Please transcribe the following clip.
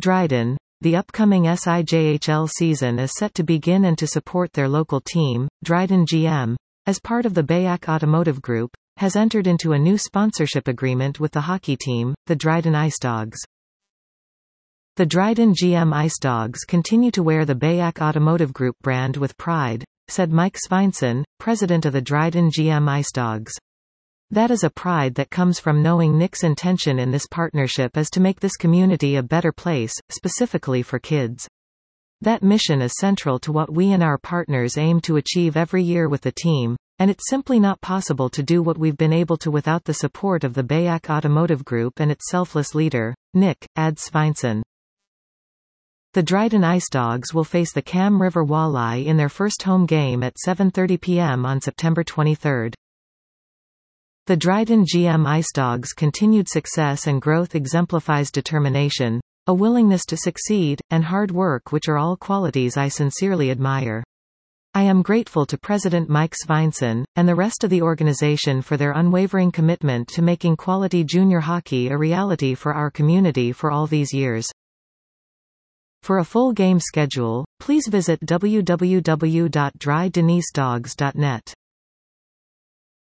Dryden. The upcoming SIJHL season is set to begin, and to support their local team, Dryden GM, as part of the Bayak Automotive Group, has entered into a new sponsorship agreement with the hockey team, the Dryden Ice Dogs. The Dryden GM Ice Dogs continue to wear the Bayak Automotive Group brand with pride, said Mike Svensson, president of the Dryden GM Ice Dogs. That is a pride that comes from knowing Nick's intention in this partnership is to make this community a better place, specifically for kids. That mission is central to what we and our partners aim to achieve every year with the team, and it's simply not possible to do what we've been able to without the support of the Bayak Automotive Group and its selfless leader, Nick, adds Svensson. The Dryden Ice Dogs will face the Cam River Walleye in their first home game at 7:30 p.m. on September 23. The Dryden GM Ice Dogs' continued success and growth exemplifies determination, a willingness to succeed, and hard work, which are all qualities I sincerely admire. I am grateful to President Mike Svensson, and the rest of the organization for their unwavering commitment to making quality junior hockey a reality for our community for all these years. For a full game schedule, please visit www.drydenisedogs.net.